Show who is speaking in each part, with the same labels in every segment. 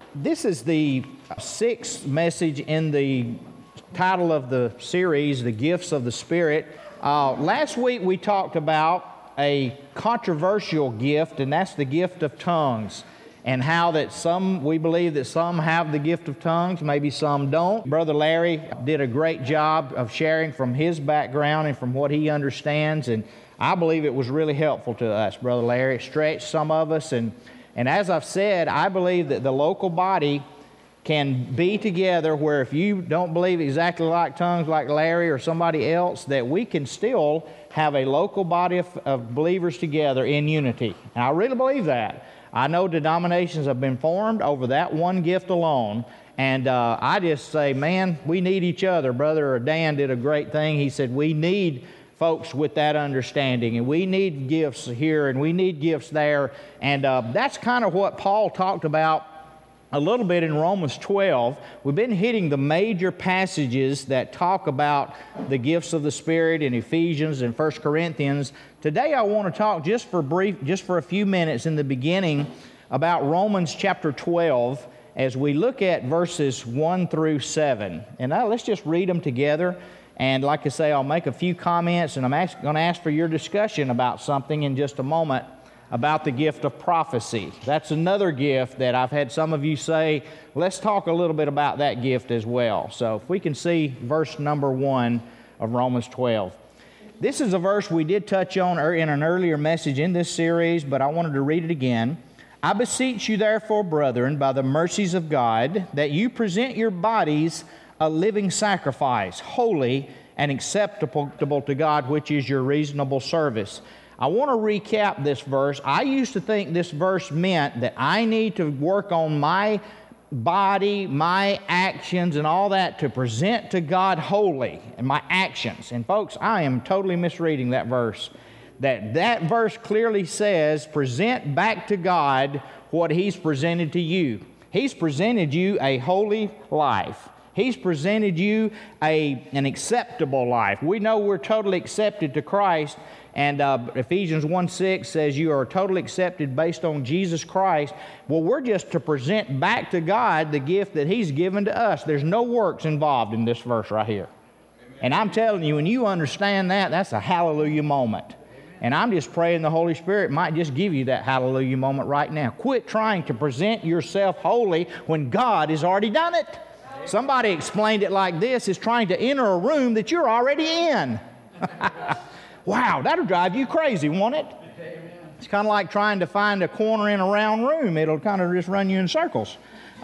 Speaker 1: This is the sixth message in the title of the series, The Gifts of the Spirit. Last week we talked about a controversial gift, and that's the gift of tongues, and how that we believe that some have the gift of tongues, maybe some don't. Brother Larry did a great job of sharing from his background and from what he understands, and I believe it was really helpful to us. Brother Larry stretched some of us, and as I've said, I believe that the local body can be together where if you don't believe exactly like tongues like Larry or somebody else, that we can still have a local body of believers together in unity. And I really believe that. I know denominations have been formed over that one gift alone, and I just say, man, we need each other. Brother Dan did a great thing. He said we need folks with that understanding, and we need gifts here and we need gifts there, and that's kind of what Paul talked about a little bit in Romans 12. We've been hitting the major passages that talk about the gifts of the Spirit in Ephesians and 1 Corinthians. Today I want to talk just for a few minutes in the beginning about Romans chapter 12 as we look at verses 1 through 7. And now let's just read them together. And like I say, I'll make a few comments, and I'm going to ask for your discussion about something in just a moment about the gift of prophecy. That's another gift that I've had some of you say, let's talk a little bit about that gift as well. So if we can see verse number 1 of Romans 12. This is a verse we did touch on in an earlier message in this series, but I wanted to read it again. I beseech you therefore, brethren, by the mercies of God, that you present your bodies a living sacrifice, holy and acceptable to God, which is your reasonable service. I want to recap this verse. I used to think this verse meant that I need to work on my body, my actions, and all that to present to God holy, and my actions. And folks, I am totally misreading that verse. That verse clearly says, present back to God what He's presented to you. He's presented you a holy life. He's presented you an acceptable life. We know we're totally accepted to Christ, and Ephesians 1:6 says you are totally accepted based on Jesus Christ. Well, we're just to present back to God the gift that He's given to us. There's no works involved in this verse right here. Amen. And I'm telling you, when you understand that, that's a hallelujah moment. Amen. And I'm just praying the Holy Spirit might just give you that hallelujah moment right now. Quit trying to present yourself holy when God has already done it. Somebody explained it like this: is trying to enter a room that you're already in. Wow, that'll drive you crazy, won't it? It's kind of like trying to find a corner in a round room. It'll kind of just run you in circles.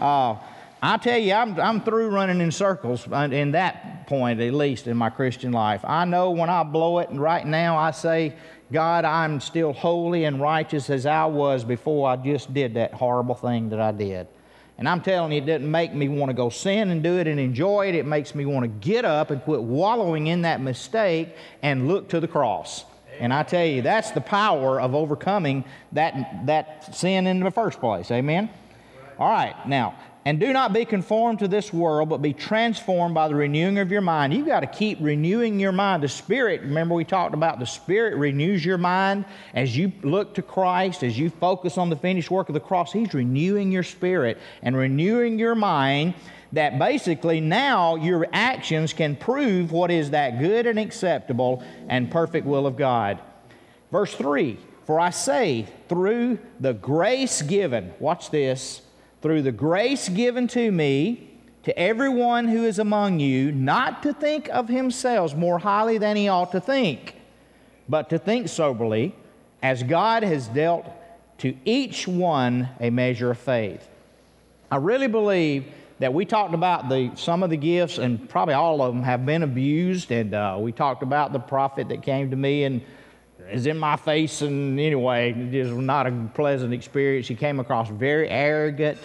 Speaker 1: I tell you, I'm through running in circles in that point, at least in my Christian life. I know when I blow it, and right now I say, God, I'm still holy and righteous as I was before I just did that horrible thing that I did. And I'm telling you, it doesn't make me want to go sin and do it and enjoy it. It makes me want to get up and quit wallowing in that mistake and look to the cross. Amen. And I tell you, that's the power of overcoming that sin in the first place. Amen? Right. All right, now, and do not be conformed to this world, but be transformed by the renewing of your mind. You've got to keep renewing your mind. The Spirit, remember we talked about the Spirit renews your mind as you look to Christ, as you focus on the finished work of the cross. He's renewing your spirit and renewing your mind, that basically now your actions can prove what is that good and acceptable and perfect will of God. Verse 3, for I say, through the grace given, watch this, through the grace given to me, to everyone who is among you, not to think of himself more highly than he ought to think, but to think soberly, as God has dealt to each one a measure of faith. I really believe that we talked about some of the gifts, and probably all of them have been abused, and we talked about the prophet that came to me and is in my face, and anyway, it was not a pleasant experience. He came across very arrogant.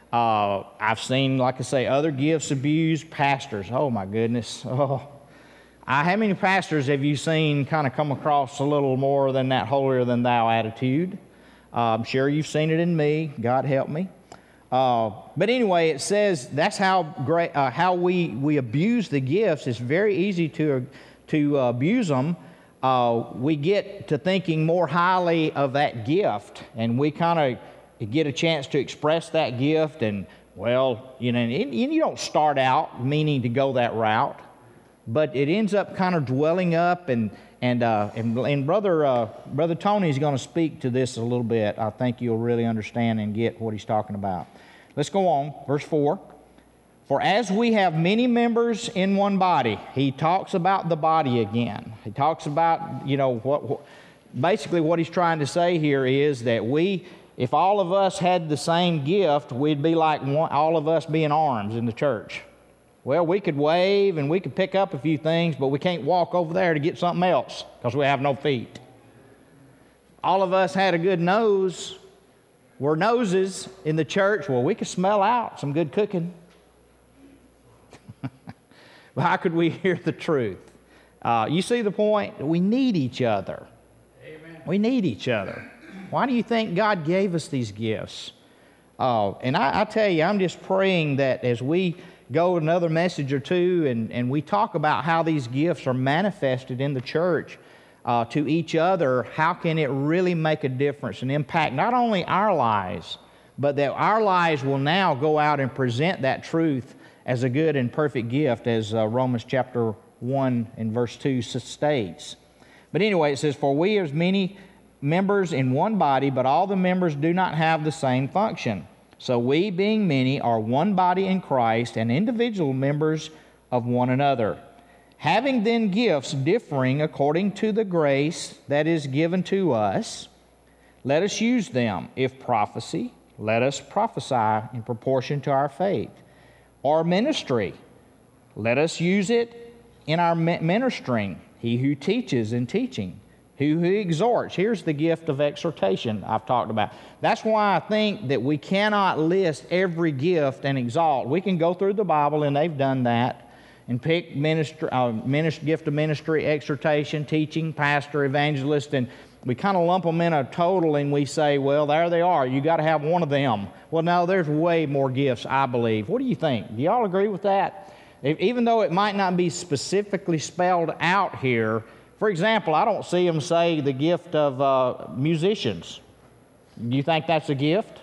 Speaker 1: I've seen, like I say, other gifts abused. Pastors, oh my goodness. Oh, how many pastors have you seen kind of come across a little more than that holier than thou attitude? I'm sure you've seen it in me. God help me. But anyway, it says that's how we abuse the gifts. It's very easy to abuse them. We get to thinking more highly of that gift, and we kind of get a chance to express that gift and Well, and you don't start out meaning to go that route, but it ends up kind of dwelling up, and Brother Tony is going to speak to this a little bit. I think you'll really understand and get what he's talking about. Let's go on, verse 4. For as we have many members in one body, he talks about the body again. He talks about, basically what he's trying to say here is that if all of us had the same gift, we'd be like all of us being arms in the church. Well, we could wave and we could pick up a few things, but we can't walk over there to get something else because we have no feet. All of us had a good nose. We're noses in the church. Well, we could smell out some good cooking. But how could we hear the truth? You see the point? We need each other. Amen. We need each other. Why do you think God gave us these gifts? And I tell you, I'm just praying that as we go another message or two and we talk about how these gifts are manifested in the church to each other, how can it really make a difference and impact not only our lives, but that our lives will now go out and present that truth as a good and perfect gift, as Romans chapter 1 and verse 2 states. But anyway, it says, for we are many members in one body, but all the members do not have the same function. So we, being many, are one body in Christ and individual members of one another. Having then gifts differing according to the grace that is given to us, let us use them. If prophecy, let us prophesy in proportion to our faith. Or ministry, let us use it in our ministering. He who teaches in teaching. He who exhorts. Here's the gift of exhortation I've talked about. That's why I think that we cannot list every gift and exalt. We can go through the Bible, and they've done that, and pick gift of ministry, exhortation, teaching, pastor, evangelist, and we kind of lump them in a total, and we say, well, there they are. You got to have one of them. Well, no, there's way more gifts, I believe. What do you think? Do y'all agree with that? Even though it might not be specifically spelled out here, for example, I don't see them say the gift of musicians. Do you think that's a gift?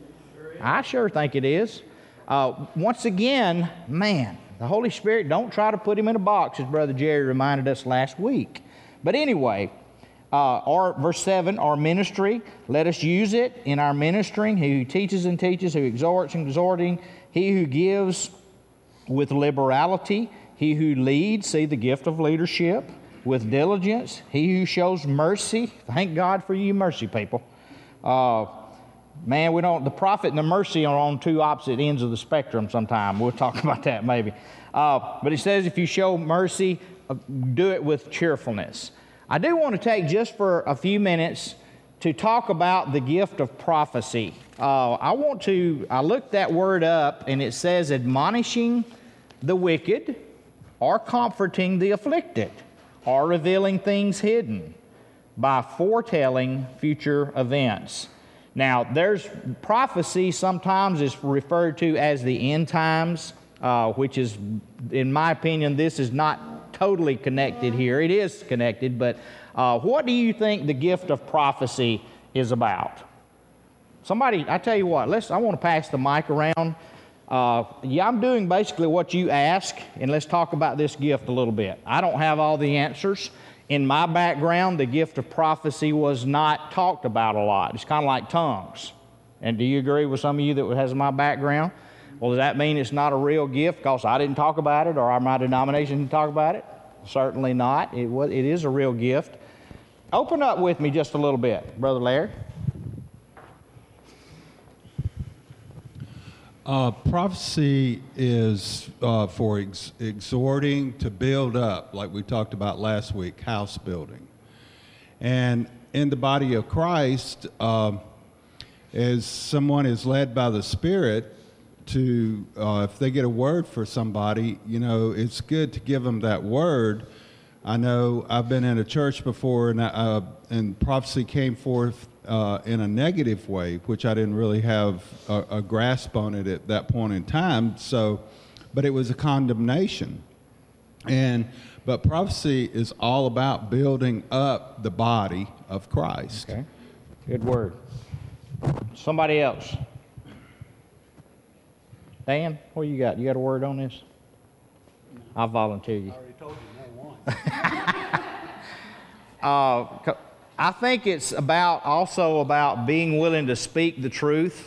Speaker 1: I sure think it is. Once again, man, the Holy Spirit, don't try to put him in a box, as Brother Jerry reminded us last week. But anyway, or verse 7, our ministry, let us use it in our ministering. He who teaches and teaches, who exhorts and exhorting, he who gives with liberality, he who leads, see the gift of leadership, with diligence, he who shows mercy. Thank God for you mercy people. Man, the prophet and the mercy are on two opposite ends of the spectrum sometime. We'll talk about that maybe. But it says if you show mercy, do it with cheerfulness. I do want to take just for a few minutes to talk about the gift of prophecy. I looked that word up, and it says admonishing the wicked or comforting the afflicted or revealing things hidden by foretelling future events. Now, there's prophecy sometimes is referred to as the end times, which is, in my opinion, this is not totally connected here. It is connected, but what do you think the gift of prophecy is about? Somebody, I tell you what, I want to pass the mic around. I'm doing basically what you ask, and let's talk about this gift a little bit. I don't have all the answers. In my background, the gift of prophecy was not talked about a lot. It's kind of like tongues. And do you agree with some of you that has my background? Well, does that mean it's not a real gift because I didn't talk about it or my denomination didn't talk about it? Certainly not. It is a real gift. Open up with me just a little bit, Brother Larry.
Speaker 2: Prophecy is for exhorting to build up, like we talked about last week, house building. And in the body of Christ, as someone is led by the Spirit to, if they get a word for somebody, it's good to give them that word. I know I've been in a church before, and prophecy came forth in a negative way, which I didn't really have a grasp on it at that point in time. But it was a condemnation. But prophecy is all about building up the body of Christ.
Speaker 1: Okay, good word. Somebody else. Dan, what you got? You got a word on this? I'll volunteer you.
Speaker 3: I already told you no once.
Speaker 1: I think it's also about being willing to speak the truth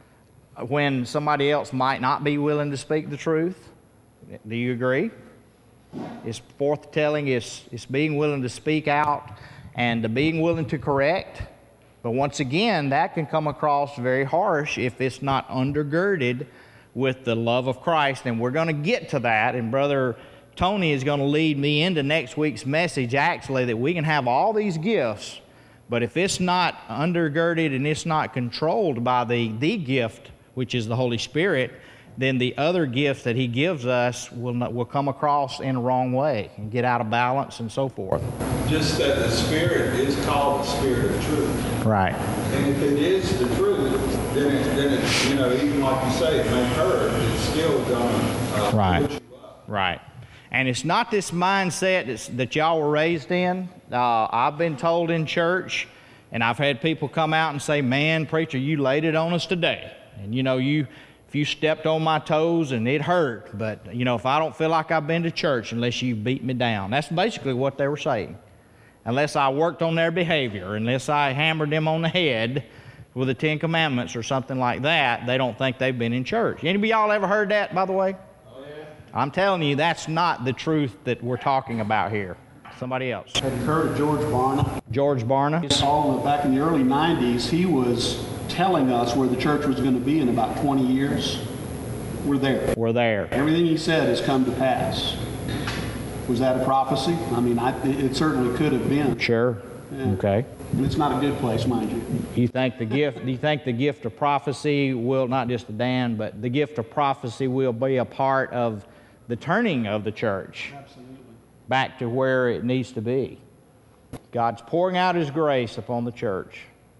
Speaker 1: when somebody else might not be willing to speak the truth. Do you agree? It's forthtelling, it's being willing to speak out and being willing to correct. But once again, that can come across very harsh if it's not undergirded with the love of Christ. And we're going to get to that, and Brother Tony is going to lead me into next week's message, actually, that we can have all these gifts, but if it's not undergirded and it's not controlled by the gift, which is the Holy Spirit, then the other gifts that He gives us will come across in a wrong way and get out of balance and so forth.
Speaker 2: Just that the Spirit is called the Spirit of truth.
Speaker 1: Right.
Speaker 2: And if it is the truth, then it you know, even like you say, it may hurt, it's still going to
Speaker 1: Right.
Speaker 2: put you up.
Speaker 1: Right. And it's not this mindset that y'all were raised in. I've been told in church, and I've had people come out and say, man, preacher, you laid it on us today. And you know, if you stepped on my toes and it hurt, but you know, if I don't feel like I've been to church unless you beat me down. That's basically what they were saying. Unless I worked on their behavior, unless I hammered them on the head with the Ten Commandments or something like that, they don't think they've been in church. Anybody y'all ever heard that, by the way? I'm telling you, that's not the truth that we're talking about here. Somebody else.
Speaker 3: Have you heard of George Barna?
Speaker 1: George Barna?
Speaker 3: Back in the early 90s, he was telling us where the church was going to be in about 20 years. We're there.
Speaker 1: We're there.
Speaker 3: Everything he said has come to pass. Was that a prophecy? I mean, it certainly could have been.
Speaker 1: Sure.
Speaker 3: Yeah.
Speaker 1: Okay.
Speaker 3: And it's not a good place, mind you.
Speaker 1: Do you think the gift of prophecy will, not just to Dan, but the gift of prophecy will be a part of the turning of the church
Speaker 3: Absolutely.
Speaker 1: back to where it needs to be? God's pouring out His grace upon the church,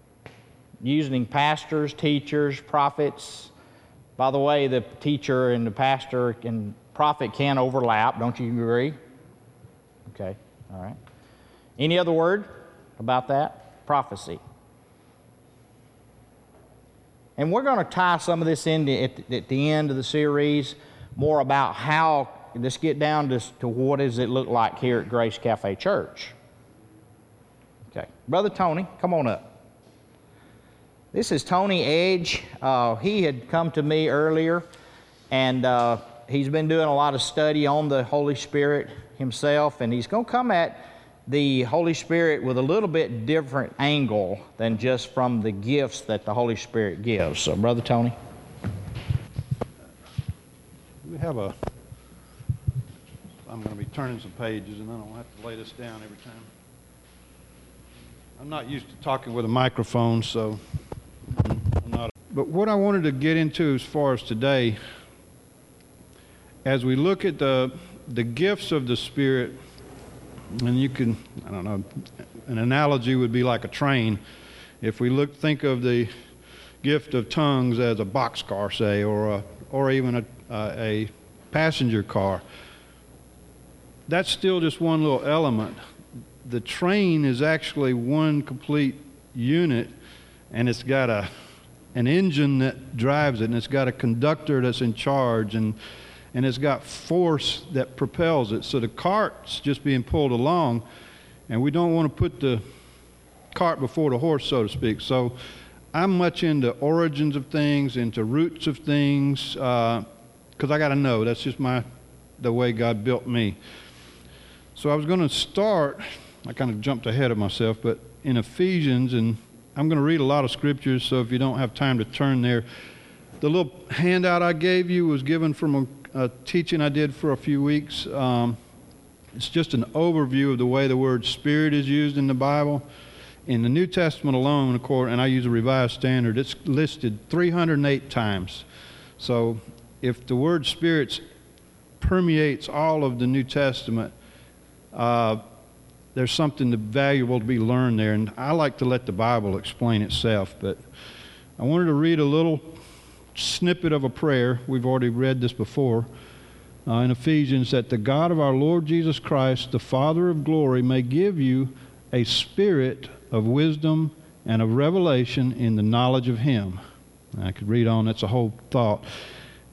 Speaker 1: using pastors, teachers, prophets. By the way, the teacher and the pastor and prophet can overlap. Don't you agree? Okay. All right. Any other word about that? Prophecy. And we're going to tie some of this in at the end of the series, more about how, let's get down to what does it look like here at Grace Cafe Church. Okay. Brother Tony, come on up. This is Tony Edge. He had come to me earlier, and he's been doing a lot of study on the Holy Spirit himself, and he's going to come at the Holy Spirit with a little bit different angle than just from the gifts that the Holy Spirit gives. So, Brother Tony.
Speaker 4: We have I'm going to be turning some pages, and then I'll have to lay this down every time. I'm not used to talking with a microphone, so I'm not. But what I wanted to get into as far as today, as we look at the gifts of the Spirit, and you can, I don't know, an analogy would be like a train. If we think of the gift of tongues as a boxcar, say, or even a passenger car, that's still just one little element. The train is actually one complete unit, and it's got an engine that drives it, and it's got a conductor that's in charge, and it's got force that propels it. So the cart's just being pulled along, and we don't want to put the cart before the horse, so to speak. So I'm much into origins of things, into roots of things, because I got to know. That's just the way God built me. So I was going to start, I kind of jumped ahead of myself, but in Ephesians, and I'm going to read a lot of scriptures, so if you don't have time to turn there, the little handout I gave you was given from a teaching I did for a few weeks. It's just an overview of the way the word Spirit is used in the Bible. In the New Testament alone, and I use a Revised Standard, it's listed 308 times. So if the word Spirit permeates all of the New Testament, there's something valuable to be learned there. And I like to let the Bible explain itself. But I wanted to read a little snippet of a prayer. We've already read this before in Ephesians, that the God of our Lord Jesus Christ, the Father of glory, may give you a spirit of wisdom and of revelation in the knowledge of Him. And I could read on, that's a whole thought.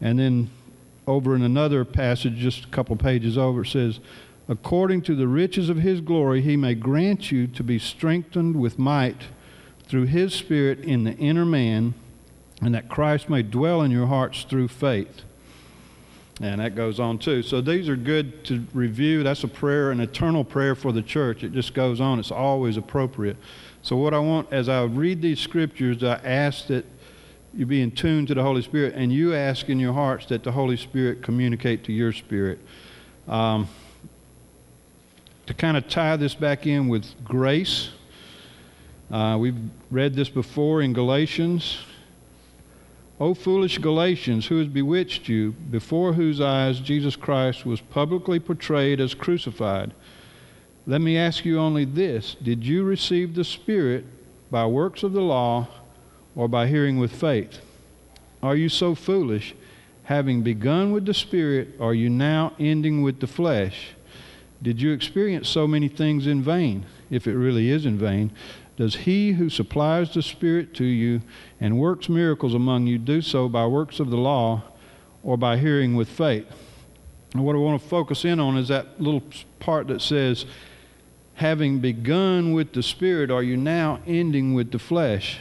Speaker 4: And then over in another passage, just a couple pages over, it says, according to the riches of his glory, he may grant you to be strengthened with might through his Spirit in the inner man, and that Christ may dwell in your hearts through faith. And that goes on too. So these are good to review. That's a prayer, an eternal prayer for the church. It just goes on. It's always appropriate. So what I want, as I read these scriptures, I ask that you be in tune to the Holy Spirit, and you ask in your hearts that the Holy Spirit communicate to your spirit. To kind of tie this back in with grace, we've read this before in Galatians. O foolish Galatians, who has bewitched you, before whose eyes Jesus Christ was publicly portrayed as crucified? Let me ask you only this: did you receive the Spirit by works of the law or by hearing with faith? Are you so foolish? Having begun with the Spirit, are you now ending with the flesh? Did you experience so many things in vain? If it really is in vain, does he who supplies the Spirit to you and works miracles among you do so by works of the law or by hearing with faith? And what I want to focus in on is that little part that says, having begun with the Spirit, are you now ending with the flesh?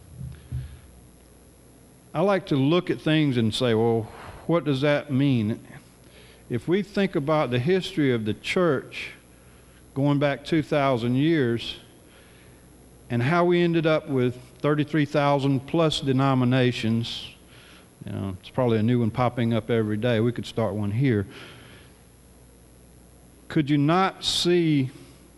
Speaker 4: I like to look at things and say, well, what does that mean? If we think about the history of the church going back 2,000 years, and how we ended up with 33,000 plus denominations. You know, it's probably a new one popping up every day. We could start one here. Could you not see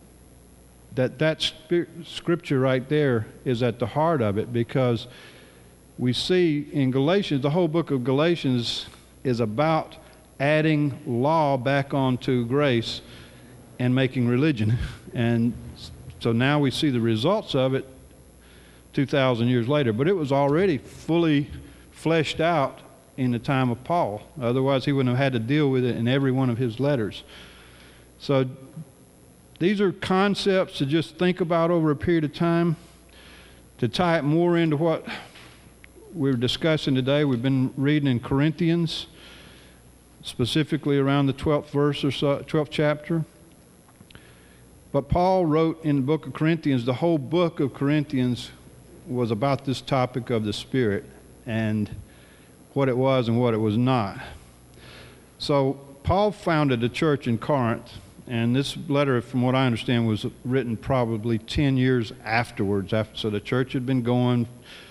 Speaker 4: that scripture right there is at the heart of it? Because we see in Galatians, the whole book of Galatians is about adding law back onto grace and making religion. And so now we see the results of it 2,000 years later. But it was already fully fleshed out in the time of Paul. Otherwise, he wouldn't have had to deal with it in every one of his letters. So these are concepts to just think about over a period of time. To tie it more into what we're discussing today, we've been reading in Corinthians, specifically around the 12th verse or so, 12th chapter. But Paul wrote in the book of Corinthians, the whole book of Corinthians was about this topic of the Spirit and what it was and what it was not. So Paul founded a church in Corinth, and this letter, from what I understand, was written probably 10 years afterwards. So the church had been going.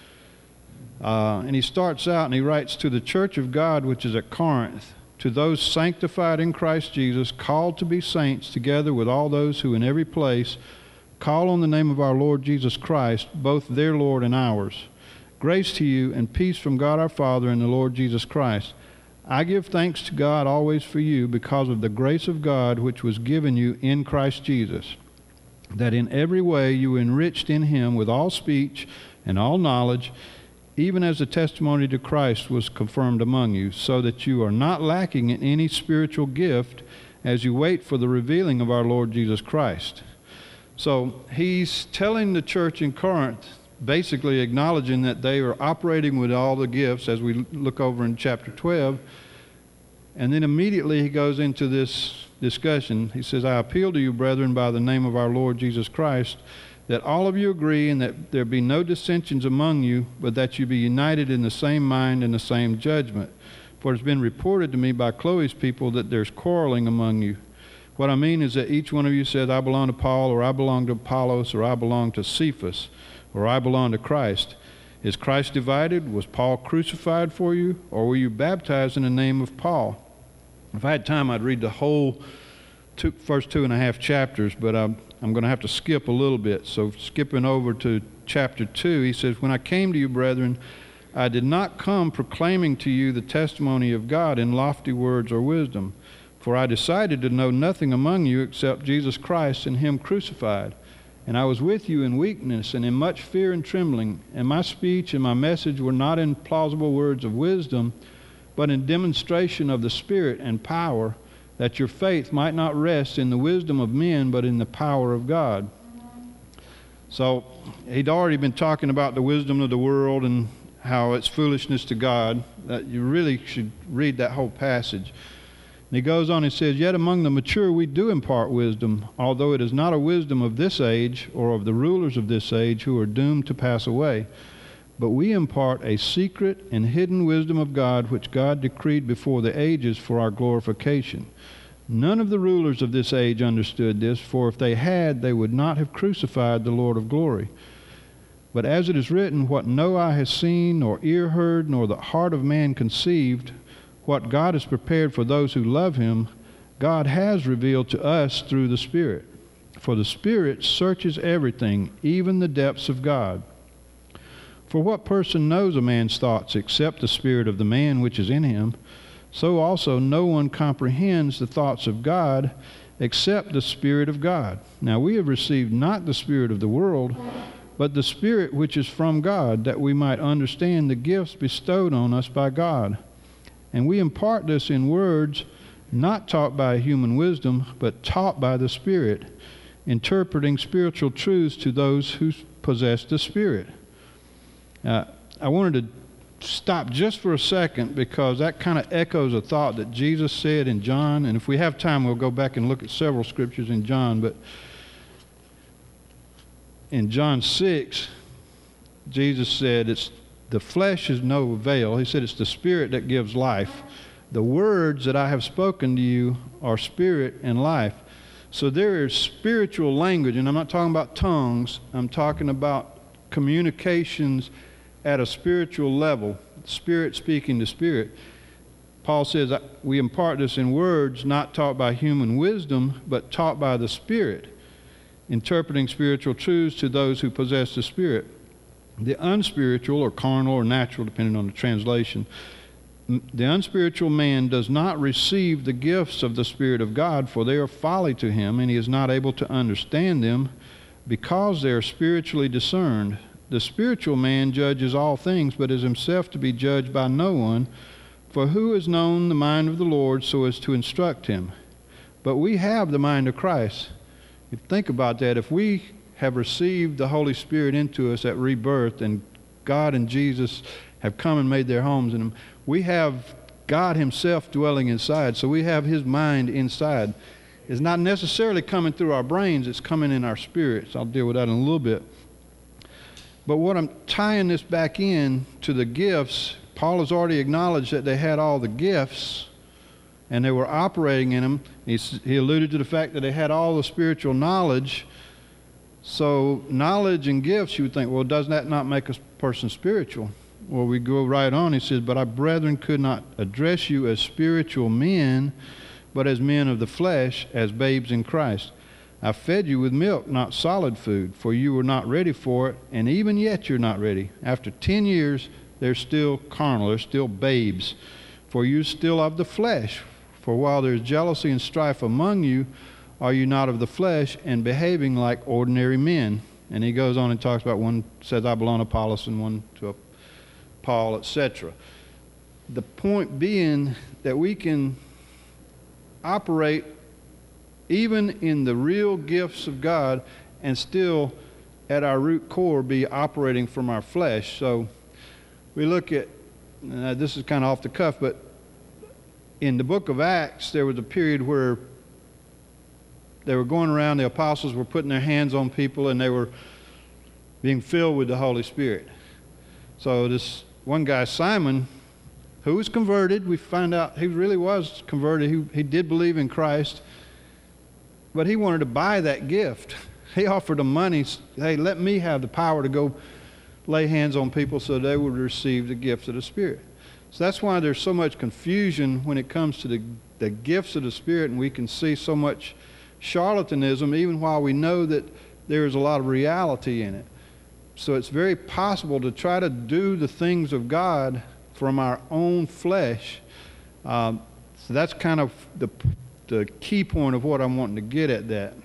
Speaker 4: And he starts out and he writes, to the church of God which is at Corinth, to those sanctified in Christ Jesus, called to be saints, together with all those who in every place call on the name of our Lord Jesus Christ, both their Lord and ours. Grace to you and peace from God our Father and the Lord Jesus Christ. I give thanks to God always for you, because of the grace of God which was given you in Christ Jesus, that in every way you were enriched in him with all speech and all knowledge, even as the testimony to Christ was confirmed among you, so that you are not lacking in any spiritual gift as you wait for the revealing of our Lord Jesus Christ. So he's telling the church in Corinth, basically acknowledging that they are operating with all the gifts, as we look over in chapter 12. And then immediately he goes into this discussion. He says, I appeal to you, brethren, by the name of our Lord Jesus Christ, that all of you agree and that there be no dissensions among you, but that you be united in the same mind and the same judgment. For it's been reported to me by Chloe's people that there's quarreling among you. What I mean is that each one of you says, I belong to Paul, or I belong to Apollos, or I belong to Cephas, or I belong to Christ. Is Christ divided? Was Paul crucified for you? Or were you baptized in the name of Paul? If I had time, I'd read the whole first 2.5 chapters, but I'm going to have to skip a little bit. So skipping over to chapter 2, he says, when I came to you, brethren, I did not come proclaiming to you the testimony of God in lofty words or wisdom, for I decided to know nothing among you except Jesus Christ and him crucified. And I was with you in weakness and in much fear and trembling, and my speech and my message were not in plausible words of wisdom, but in demonstration of the Spirit and power, that your faith might not rest in the wisdom of men, but in the power of God. So he'd already been talking about the wisdom of the world and how it's foolishness to God. You really should read that whole passage. And he goes on and says, "Yet among the mature we do impart wisdom, although it is not a wisdom of this age or of the rulers of this age who are doomed to pass away. But we impart a secret and hidden wisdom of God, which God decreed before the ages for our glorification. None of the rulers of this age understood this, for if they had, they would not have crucified the Lord of glory. But as it is written, what no eye has seen, nor ear heard, nor the heart of man conceived, what God has prepared for those who love him, God has revealed to us through the Spirit. For the Spirit searches everything, even the depths of God. For what person knows a man's thoughts except the spirit of the man which is in him? So also no one comprehends the thoughts of God except the Spirit of God. Now we have received not the spirit of the world, but the Spirit which is from God, that we might understand the gifts bestowed on us by God. And we impart this in words not taught by human wisdom, but taught by the Spirit, interpreting spiritual truths to those who possess the Spirit." I wanted to stop just for a second because that kind of echoes a thought that Jesus said in John. And if we have time, we'll go back and look at several scriptures in John. But in John 6, Jesus said, "The flesh is no avail." He said, "It's the Spirit that gives life. The words that I have spoken to you are spirit and life." So there is spiritual language, and I'm not talking about tongues. I'm talking about communications at a spiritual level, spirit speaking to spirit. Paul says, we impart this in words not taught by human wisdom, but taught by the Spirit, interpreting spiritual truths to those who possess the Spirit. The unspiritual, or carnal, or natural, depending on the translation, the unspiritual man does not receive the gifts of the Spirit of God, for they are folly to him, and he is not able to understand them, because they are spiritually discerned. The spiritual man judges all things, but is himself to be judged by no one. For who has known the mind of the Lord so as to instruct him? But we have the mind of Christ. If you think about that, if we have received the Holy Spirit into us at rebirth, and God and Jesus have come and made their homes in him, we have God himself dwelling inside, so we have his mind inside. It's not necessarily coming through our brains, it's coming in our spirits. I'll deal with that in a little bit. But what I'm tying this back in to the gifts, Paul has already acknowledged that they had all the gifts and they were operating in them. He alluded to the fact that they had all the spiritual knowledge. So knowledge and gifts, you would think, well, does that not make a person spiritual? Well, we go right on. He says, "But I, brethren, could not address you as spiritual men, but as men of the flesh, as babes in Christ. I fed you with milk, not solid food, for you were not ready for it, and even yet you're not ready. After 10 years, they're still carnal, they're still babes, for you're still of the flesh. For while there's jealousy and strife among you, are you not of the flesh and behaving like ordinary men?" And he goes on and talks about, one says, "I belong to Apollos," and one to Paul, etc. The point being that we can operate even in the real gifts of God and still at our root core be operating from our flesh. So we look at, this is kind of off the cuff, but in the book of Acts there was a period where they were going around, the apostles were putting their hands on people and they were being filled with the Holy Spirit. So this one guy, Simon, who was converted, we find out he really was converted. He did believe in Christ. But he wanted to buy that gift. He offered them money. Hey, let me have the power to go lay hands on people so they would receive the gifts of the Spirit. So that's why there's so much confusion when it comes to the gifts of the Spirit, and we can see so much charlatanism even while we know that there's a lot of reality in it. So it's very possible to try to do the things of God from our own flesh. So that's kind of the key point of what I'm wanting to get at that.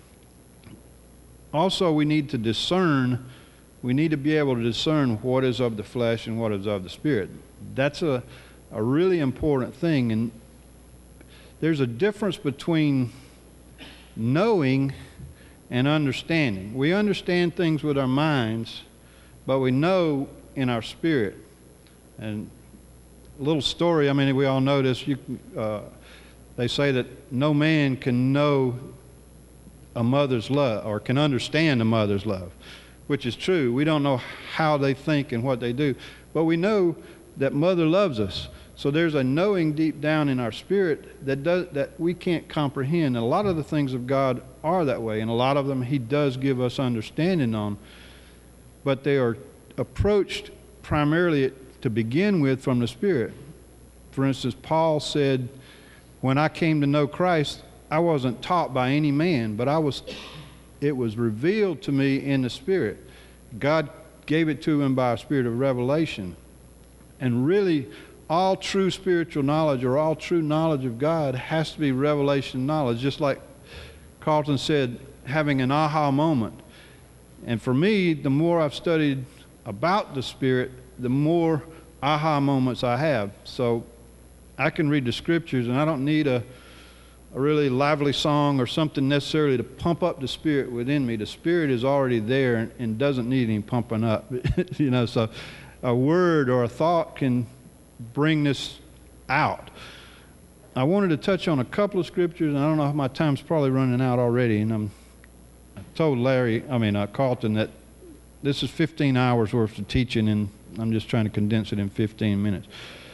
Speaker 4: Also, we need to discern. We need to be able to discern what is of the flesh and what is of the Spirit. That's a really important thing. And there's a difference between knowing and understanding. We understand things with our minds, but we know in our spirit. And little story. I mean, we all know this. They say that no man can know a mother's love or can understand a mother's love, which is true. We don't know how they think and what they do, but we know that mother loves us. So there's a knowing deep down in our spirit that we can't comprehend. And a lot of the things of God are that way, and a lot of them He does give us understanding on, but they are approached primarily to begin with from the Spirit. For instance, Paul said, when I came to know Christ, I wasn't taught by any man, but it was revealed to me in the Spirit. God gave it to him by a spirit of revelation. And really, all true spiritual knowledge or all true knowledge of God has to be revelation knowledge, just like Carlton said, having an aha moment. And for me, the more I've studied about the Spirit, the more aha moments I have. So I can read the Scriptures, and I don't need a really lively song or something necessarily to pump up the Spirit within me. The Spirit is already there and doesn't need any pumping up. So a word or a thought can bring this out. I wanted to touch on a couple of scriptures, and I don't know if my time's probably running out already, and I told Carlton that this is 15 hours worth of teaching, and I'm just trying to condense it in 15 minutes.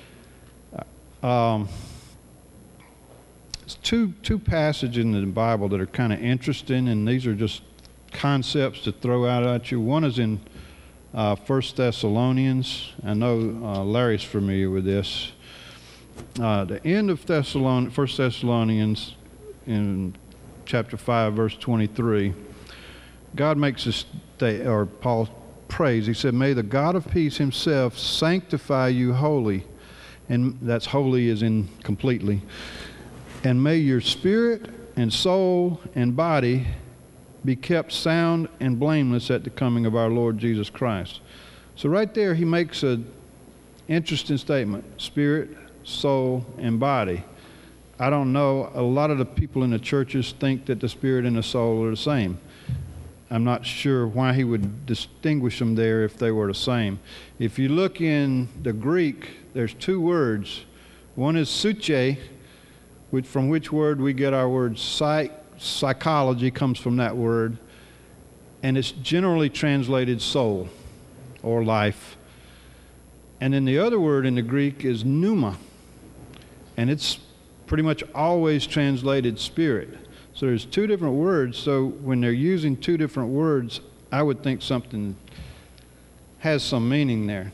Speaker 4: It's two passages in the Bible that are kind of interesting, and these are just concepts to throw out at you. One is in 1 Thessalonians. I know Larry's familiar with this. The end of 1 Thessalonians in chapter 5, verse 23, God makes us Paul prays. He said, "May the God of peace Himself sanctify you wholly," and that's holy as in completely. "And may your spirit and soul and body be kept sound and blameless at the coming of our Lord Jesus Christ." So right there he makes an interesting statement: spirit, soul, and body. I don't know, a lot of the people in the churches think that the spirit and the soul are the same. I'm not sure why he would distinguish them there if they were the same. If you look in the Greek, there's two words. One is psyche, from which word we get our word psychology, comes from that word, and it's generally translated soul or life. And then the other word in the Greek is pneuma, and it's pretty much always translated spirit. So there's two different words. So when they're using two different words, I would think something has some meaning there.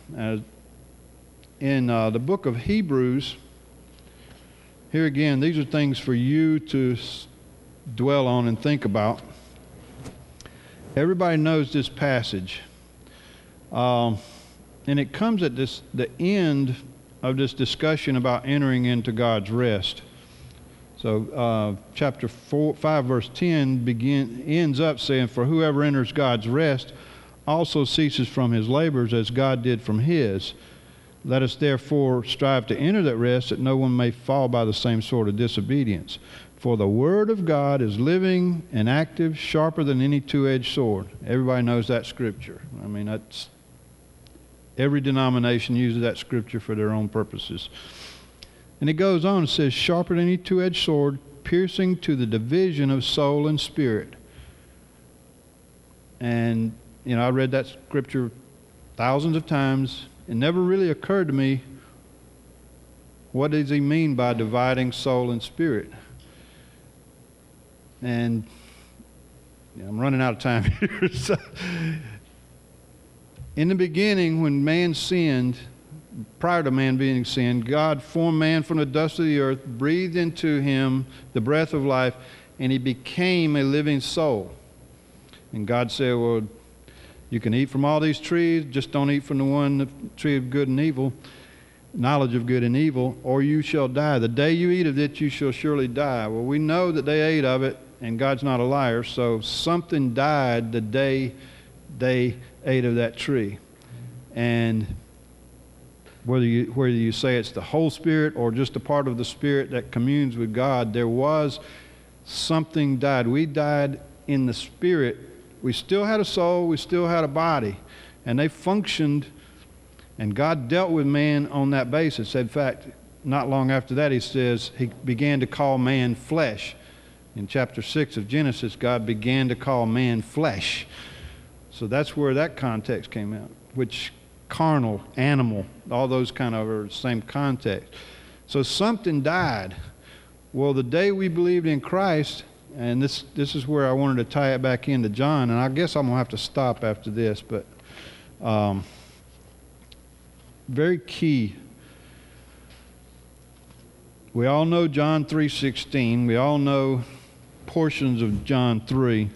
Speaker 4: In the book of Hebrews, here again, these are things for you to dwell on and think about. Everybody knows this passage. And it comes at the end of this discussion about entering into God's rest. So chapter 5, verse 10 ends up saying, "For whoever enters God's rest also ceases from his labors as God did from his. Let us therefore strive to enter that rest, that no one may fall by the same sort of disobedience. For the word of God is living and active, sharper than any two-edged sword." Everybody knows that scripture. I mean, every denomination uses that scripture for their own purposes. And it goes on, it says, "Sharper than any two-edged sword, piercing to the division of soul and spirit." And, I read that scripture thousands of times. It never really occurred to me, what does he mean by dividing soul and spirit? And I'm running out of time here. So, in the beginning, when man sinned, prior to man being sinned, God formed man from the dust of the earth, breathed into him the breath of life, and he became a living soul. And God said, "Well, you can eat from all these trees, just don't eat from the tree of good and evil, knowledge of good and evil, or you shall die. The day you eat of it, you shall surely die." Well, we know that they ate of it, and God's not a liar, so something died the day they ate of that tree. And whether you say it's the whole spirit or just a part of the spirit that communes with God, there was something died. We died in the spirit. We still had a soul, we still had a body, and they functioned And God dealt with man on that basis. In fact, not long after that, he says he began to call man flesh. In chapter 6 of Genesis, God began to call man flesh. So that's where that context came out, which carnal, animal, all those kind of are the same context. So something died. Well, the day we believed in Christ, and this is where I wanted to tie it back into John, and I guess I'm going to have to stop after this, but very key. We all know John 3:16. We all know portions of John 3.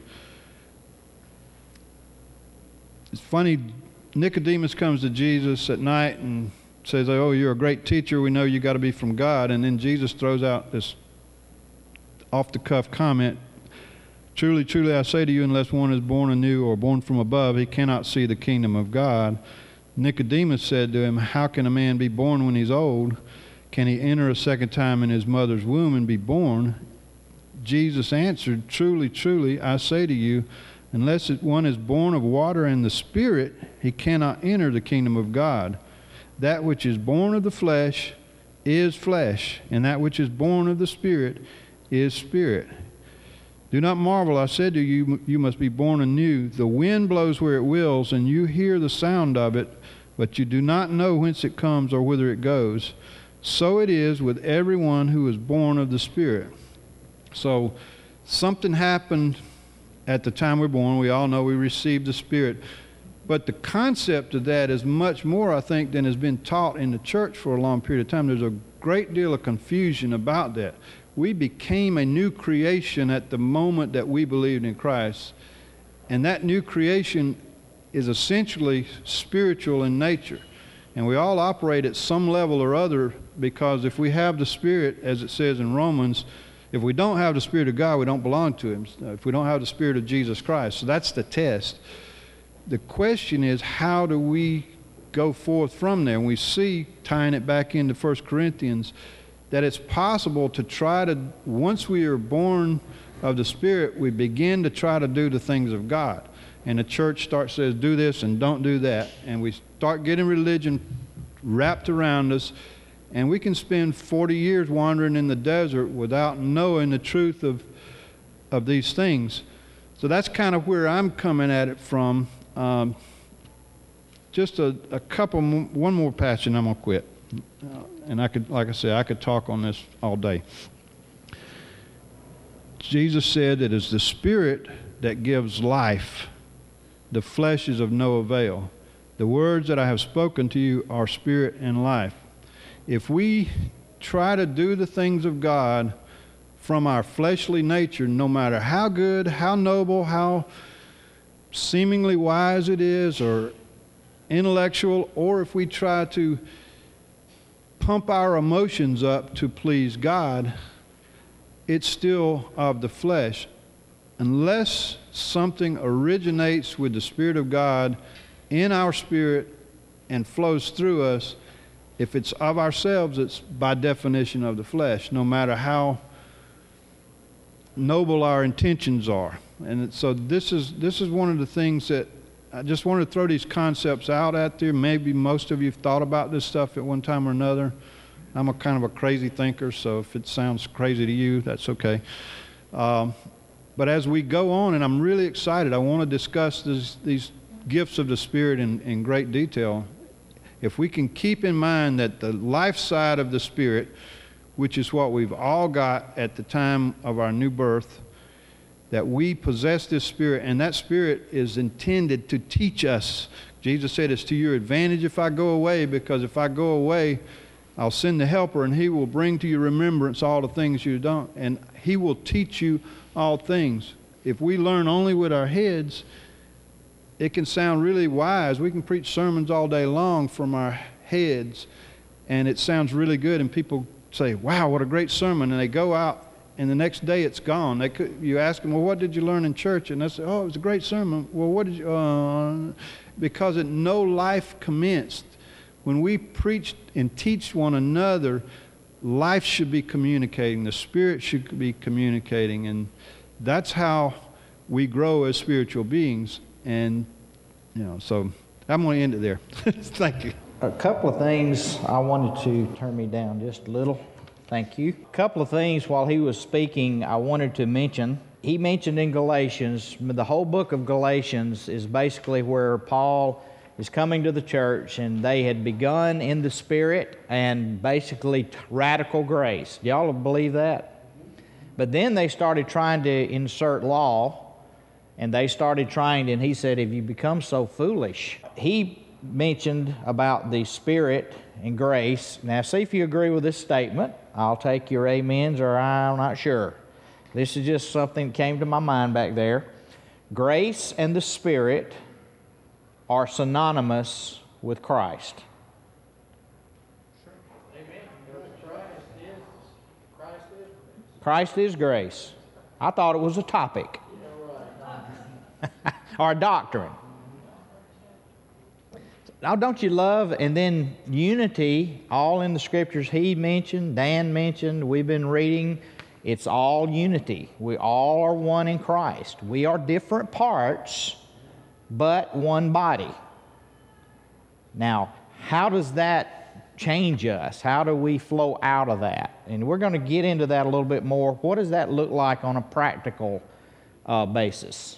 Speaker 4: It's funny, Nicodemus comes to Jesus at night and says, oh, you're a great teacher. We know you got to be from God. And then Jesus throws out this off-the-cuff comment, truly, truly, I say to you, unless one is born anew or born from above, he cannot see the kingdom of God. Nicodemus said to him, how can a man be born when he's old? Can he enter a second time in his mother's womb and be born? Jesus answered, truly, truly, I say to you, unless one is born of water and the Spirit, he cannot enter the kingdom of God. That which is born of the flesh is flesh, and that which is born of the Spirit is spirit. Do not marvel, I said to you, you must be born anew. The wind blows where it wills, and you hear the sound of it, but you do not know whence it comes or whither it goes. So it is with everyone who is born of the Spirit. So something happened at the time we're born. We all know we received the Spirit. But the concept of that is much more, I think, than has been taught in the church for a long period of time. There's a great deal of confusion about that. We became a new creation at the moment that we believed in Christ. And that new creation is essentially spiritual in nature. And we all operate at some level or other, because if we have the Spirit, as it says in Romans, if we don't have the Spirit of God, we don't belong to Him. If we don't have the Spirit of Jesus Christ. So that's the test. The question is, how do we go forth from there? And we see, tying it back into 1 Corinthians, that it's possible to try to, once we are born of the Spirit, we begin to try to do the things of God. And the church says, do this and don't do that. And we start getting religion wrapped around us. And we can spend 40 years wandering in the desert without knowing the truth of these things. So that's kind of where I'm coming at it from. Just one more passage and I'm going to quit. And I could, like I said, I could talk on this all day. Jesus said it is the Spirit that gives life. The flesh is of no avail. The words that I have spoken to you are spirit and life. If we try to do the things of God from our fleshly nature, no matter how good, how noble, how seemingly wise it is, or intellectual, or if we try to pump our emotions up to please God, it's still of the flesh. Unless something originates with the Spirit of God in our spirit and flows through us, if it's of ourselves, it's by definition of the flesh, no matter how noble our intentions are. And so this is one of the things that I just wanted to throw these concepts out at there. Maybe most of you have thought about this stuff at one time or another. I'm a kind of a crazy thinker, so if it sounds crazy to you, that's okay. But as we go on, and I'm really excited, I want to discuss these gifts of the Spirit in great detail. If we can keep in mind that the life side of the Spirit, which is what we've all got at the time of our new birth, that we possess this Spirit, and that Spirit is intended to teach us. Jesus said, it's to your advantage if I go away, because if I go away, I'll send the Helper, and He will bring to your remembrance all the things you don't, and He will teach you all things. If we learn only with our heads, it can sound really wise. We can preach sermons all day long from our heads, and it sounds really good, and people say, wow, what a great sermon, and they go out, and the next day it's gone. You ask them, well, what did you learn in church? And they say, oh, it was a great sermon. Well, what did you, because no life commenced. When we preach and teach one another, life should be communicating. The Spirit should be communicating, and that's how we grow as spiritual beings. And, so I'm going to end it there. Thank you.
Speaker 1: A couple of things I wanted to turn me down just a little. Thank you. A couple of things while he was speaking I wanted to mention. He mentioned in Galatians, the whole book of Galatians is basically where Paul is coming to the church, and they had begun in the Spirit and basically radical grace. Y'all believe that? But then they started trying to insert law, and they started trying, and he said, if you become so foolish. He mentioned about the Spirit and grace. Now, see if you agree with this statement. I'll take your amens, or I'm not sure. This is just something that came to my mind back there. Grace and the Spirit are synonymous with Christ. Christ is grace. I thought it was a topic or a doctrine. Now, don't you love, and then unity, all in the scriptures he mentioned, Dan mentioned, we've been reading, it's all unity. We all are one in Christ. We are different parts, but one body. Now, how does that change us? How do we flow out of that? And we're going to get into that a little bit more. What does that look like on a practical basis?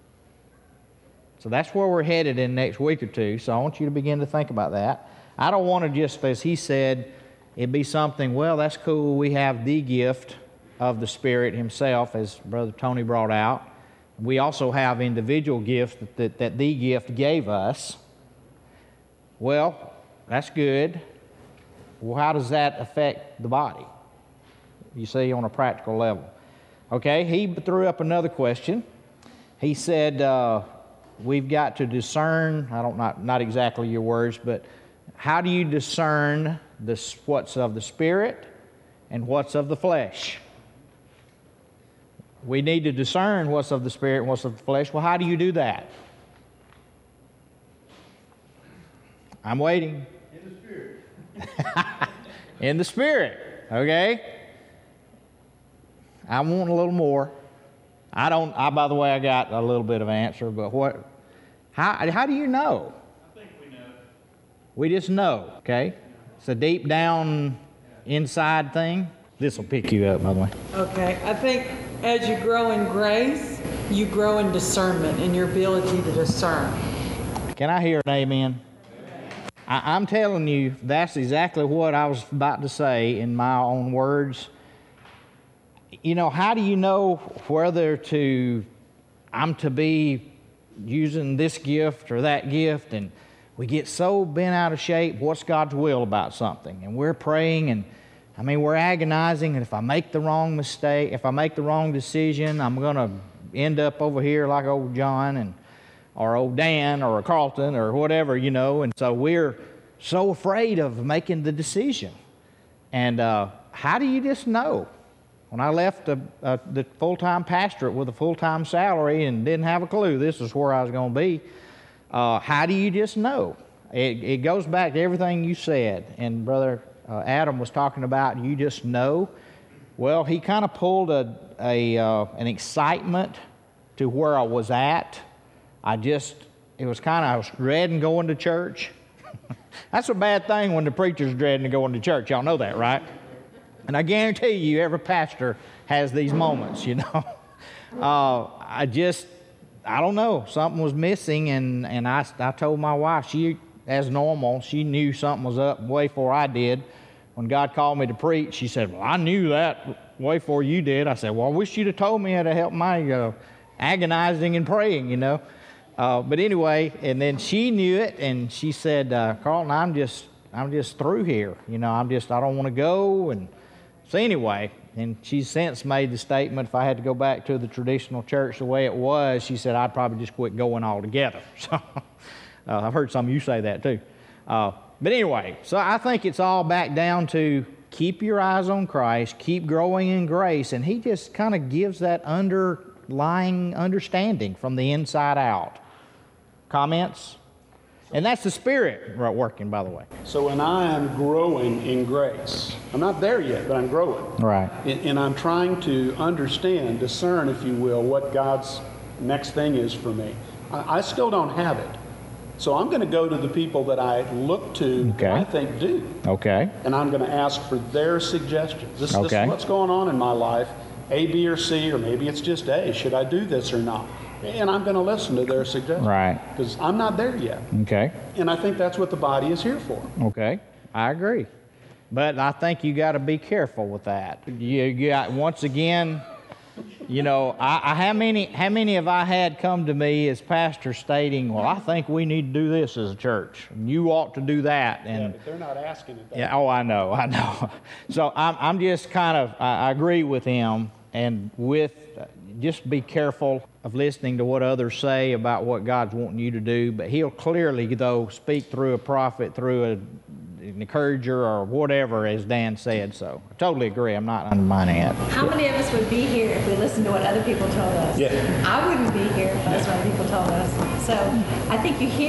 Speaker 1: So that's where we're headed in the next week or two. So I want you to begin to think about that. I don't want to just, as he said, it be something, well, that's cool. We have the gift of the Spirit himself, as Brother Tony brought out. We also have individual gifts that the gift gave us. Well, that's good. Well, how does that affect the body? You see, on a practical level. Okay, he threw up another question. He said, we've got to discern, not exactly your words, but how do you discern what's of the Spirit and what's of the flesh? We need to discern what's of the Spirit and what's of the flesh. Well, how do you do that? I'm waiting.
Speaker 5: In the Spirit.
Speaker 1: In the Spirit, okay? I want a little more. By the way, I got a little bit of answer, but how do you know?
Speaker 5: I think we know.
Speaker 1: We just know, okay? It's a deep down inside thing. This will pick you up, by the way.
Speaker 6: Okay, I think as you grow in grace, you grow in discernment and your ability to discern.
Speaker 1: Can I hear an amen? I'm telling you, that's exactly what I was about to say in my own words. You know, how do you know whether I'm to be using this gift or that gift? And we get so bent out of shape, what's God's will about something? And we're praying, and we're agonizing, and if I make the wrong mistake, if I make the wrong decision, I'm going to end up over here like old John or old Dan or Carlton or whatever, and so we're so afraid of making the decision. And how do you just know? When I left the full-time pastorate with a full-time salary and didn't have a clue this is where I was going to be, how do you just know? It goes back to everything you said. And Brother Adam was talking about you just know. Well, he kind of pulled an excitement to where I was at. I was dreading going to church. That's a bad thing when the preacher's dreading to going to church. Y'all know that, right? And I guarantee you, every pastor has these moments, I don't know. Something was missing, and I told my wife, she, as normal, she knew something was up way before I did. When God called me to preach, she said, well, I knew that way before you did. I said, well, I wish you'd have told me how to help my agonizing and praying, But anyway, and then she knew it, and she said, Carlton, I'm just through here. I don't want to go. And so anyway, and she's since made the statement, if I had to go back to the traditional church the way it was, she said, I'd probably just quit going altogether. So I've heard some of you say that too. But anyway, so I think it's all back down to keep your eyes on Christ, keep growing in grace, and he just kind of gives that underlying understanding from the inside out. Comments? And that's the Spirit working, by the way.
Speaker 3: So when I am growing in grace, I'm not there yet, but I'm growing.
Speaker 1: Right.
Speaker 3: And I'm trying to understand, discern, if you will, what God's next thing is for me. I still don't have it. So I'm going to go to the people that I look to,
Speaker 1: Okay.
Speaker 3: that I think do.
Speaker 1: Okay.
Speaker 3: And I'm going to ask for their suggestions. This
Speaker 1: Okay.
Speaker 3: is what's going on in my life, A, B, or C, or maybe it's just A. Should I do this or not? And I'm going to listen to their suggestions.
Speaker 1: Right.
Speaker 3: Because I'm not there yet.
Speaker 1: Okay.
Speaker 3: And I think that's what the body is here for.
Speaker 1: Okay. I agree. But I think you got to be careful with that. You got, once again, you know, how many have I had come to me as pastors stating, well, I think we need to do this as a church. And you ought to do that. And
Speaker 3: Yeah, but they're not asking it.
Speaker 1: yeah, oh, I know. So I'm just kind of, I agree with him, and with, just be careful of listening to what others say about what God's wanting you to do. But he'll clearly, though, speak through a prophet, through an encourager, or whatever, as Dan said. So I totally agree. I'm not undermining it.
Speaker 5: How many of us would be here if we listened to what other people told us?
Speaker 3: Yeah.
Speaker 5: I wouldn't be here if that's what people told us. So I think you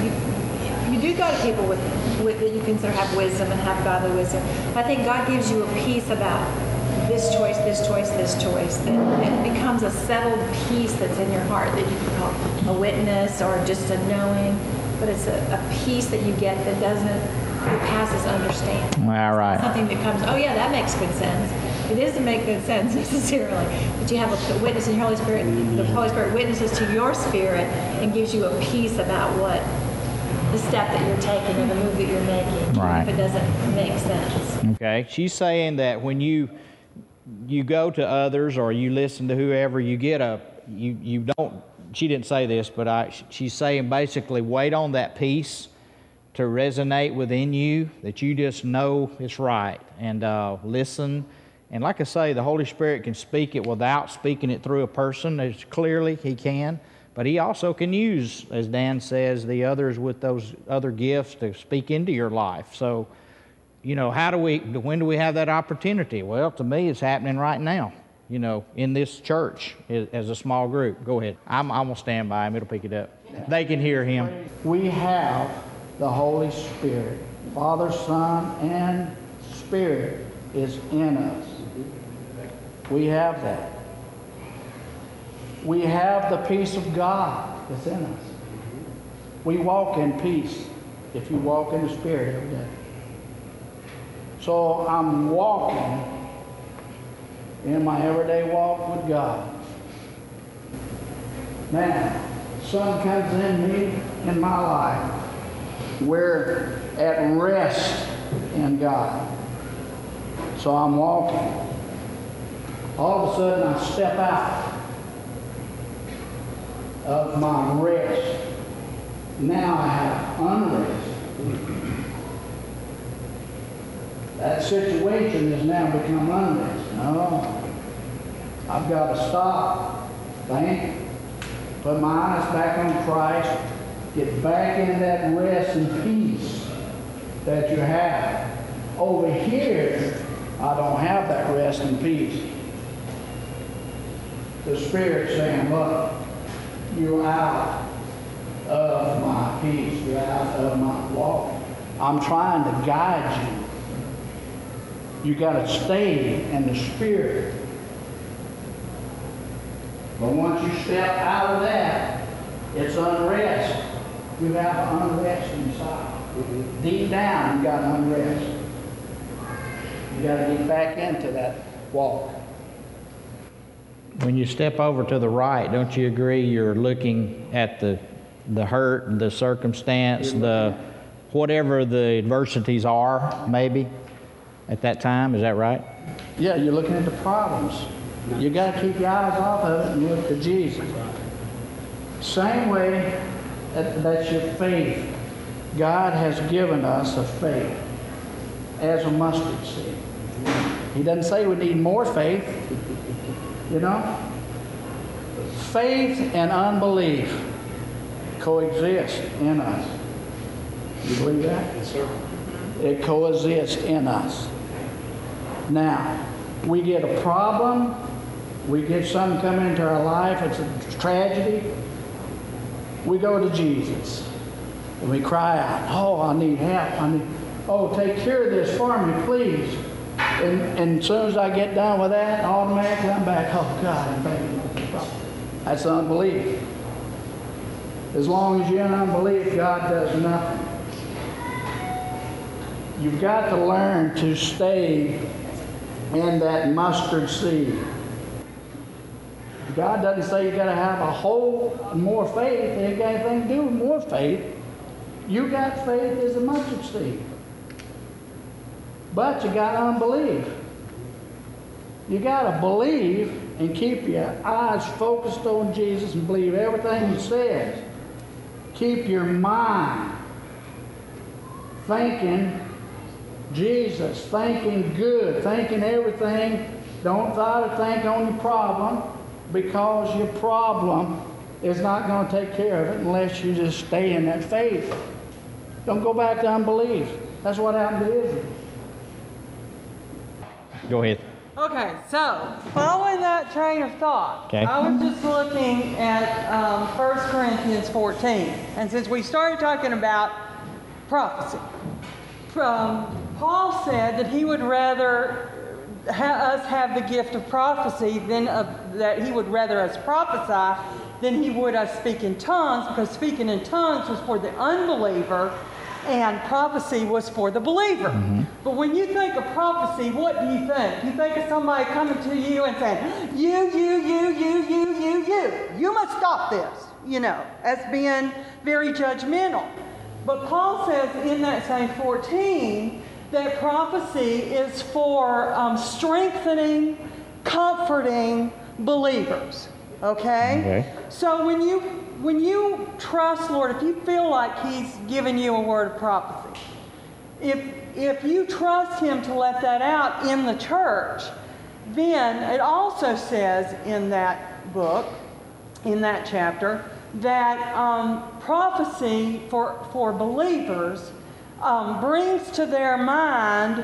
Speaker 5: do go to people with that you consider have wisdom and have godly wisdom. But I think God gives you a peace about this choice, this choice, this choice. That it becomes a settled peace that's in your heart that you can call a witness or just a knowing. But it's a peace that you get that passes understanding.
Speaker 1: All right.
Speaker 5: Something that comes, oh yeah, that makes good sense. It doesn't make good sense necessarily, but you have a witness in your Holy Spirit. The Holy Spirit witnesses to your spirit and gives you a peace about what the step that you're taking or the move that you're making.
Speaker 1: Right.
Speaker 5: If it doesn't make sense.
Speaker 1: Okay. She's saying that when you go to others or you listen to whoever, you get you don't, she didn't say this, but she's saying basically wait on that peace to resonate within you, that you just know it's right, and listen. And like I say, the Holy Spirit can speak it without speaking it through a person. As clearly He can, but He also can use, as Dan says, the others with those other gifts to speak into your life. So, you know, when do we have that opportunity? Well, to me, it's happening right now, you know, in this church as a small group. Go ahead. I'm going to stand by him. It'll pick it up. They can hear him.
Speaker 7: We have the Holy Spirit. Father, Son, and Spirit is in us. We have that. We have the peace of God that's in us. We walk in peace if you walk in the Spirit every day. So I'm walking in my everyday walk with God. Now, Son comes in me in my life. We're at rest in God. So I'm walking. All of a sudden I step out of my rest. Now I have unrest. That situation has now become unrest. No. I've got to stop, think, put my eyes back on Christ, get back into that rest and peace that you have. Over here, I don't have that rest and peace. The Spirit saying, look, you're out of my peace. You're out of my walk. I'm trying to guide you. You got to stay in the Spirit. But once you step out of that, it's unrest. You have unrest inside. Deep down, you got unrest. You got to get back into that walk.
Speaker 1: When you step over to the right, don't you agree you're looking at the hurt, the circumstance, whatever the adversities are, maybe, at that time? Is that right?
Speaker 7: Yeah, you're looking at the problems. You got to keep your eyes off of it and look to Jesus. Same way, that's your faith. God has given us a faith as a mustard seed. He doesn't say we need more faith, you know. Faith and unbelief coexist in us. You believe that?
Speaker 3: Yes, sir.
Speaker 7: It coexists in us. Now, we get a problem, we get something come into our life, it's a tragedy, we go to Jesus. And we cry out, oh, I need help. Oh, take care of this for me, please. And as soon as I get done with that, automatically I'm back, oh, God, I'm thinking about this problem. That's unbelief. As long as you're in unbelief, God does nothing. You've got to learn to stay in that mustard seed. God doesn't say you got to have a whole more faith. It ain't got anything to do with more faith. You got faith as a mustard seed. But you got unbelief. You got to believe and keep your eyes focused on Jesus and believe everything He says. Keep your mind thinking Jesus, thinking good, thinking everything. Don't try to think on your problem, because your problem is not going to take care of it unless you just stay in that faith. Don't go back to unbelief. That's what happened to Israel.
Speaker 1: Go ahead.
Speaker 6: Okay, so following that train of thought,
Speaker 1: Okay.
Speaker 6: I was just looking at 1 Corinthians 14. And since we started talking about prophecy, Paul said that he would rather us have the gift of prophecy that he would rather us prophesy than he would us speak in tongues, because speaking in tongues was for the unbeliever and prophecy was for the believer. Mm-hmm. But when you think of prophecy, what do you think? You think of somebody coming to you and saying, you must stop this, as being very judgmental. But Paul says in that same 14 that prophecy is for strengthening, comforting believers. Okay? So when you trust Lord, if you feel like He's given you a word of prophecy, if you trust Him to let that out in the church, then it also says in that book, in that chapter, that prophecy for believers brings to their mind,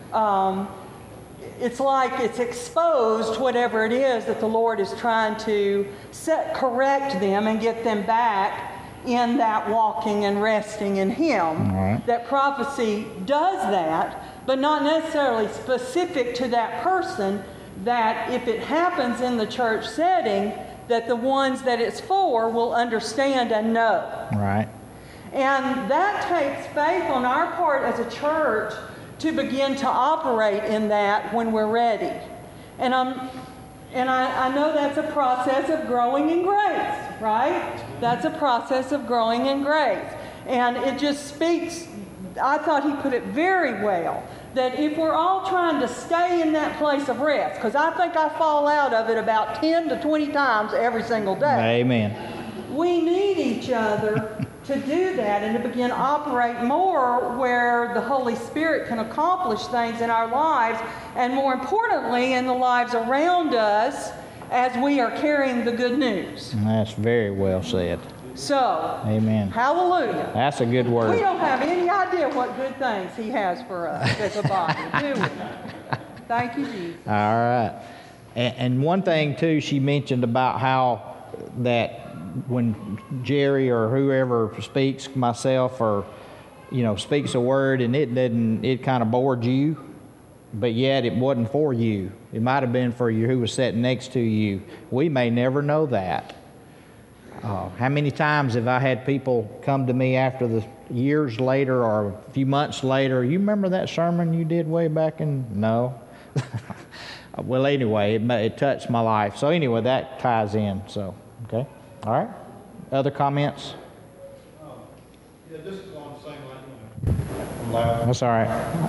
Speaker 6: it's like it's exposed whatever it is that the Lord is trying to correct them and get them back in that walking and resting in Him. Right. That prophecy does that, but not necessarily specific to that person, that if it happens in the church setting, that the ones that it's for will understand and know. Right. And that takes faith on our part as a church to begin to operate in that when we're ready. And I know that's a process of growing in grace, right? That's a process of growing in grace. And it just speaks, I thought he put it very well, that if we're all trying to stay in that place of rest, because I think I fall out of it about 10 to 20 times every single day. Amen. We need each other to do that and to begin to operate more where the Holy Spirit can accomplish things in our lives, and more importantly, in the lives around us as we are carrying the good news. That's very well said. So, amen. Hallelujah. That's a good word. We don't have any idea what good things He has for us as a body, do we? Thank you, Jesus. All right. And one thing, too, she mentioned about how that when Jerry or whoever speaks, myself, or, speaks a word and it kind of bored you, but yet it wasn't for you. It might have been for you who was sitting next to you. We may never know that. How many times have I had people come to me after the years later or a few months later, you remember that sermon you did way back in? No. Well, anyway, it touched my life. So anyway, that ties in. So, okay. All right. Other comments?
Speaker 4: Yeah, just along the same line. I'm loud.
Speaker 1: That's all right.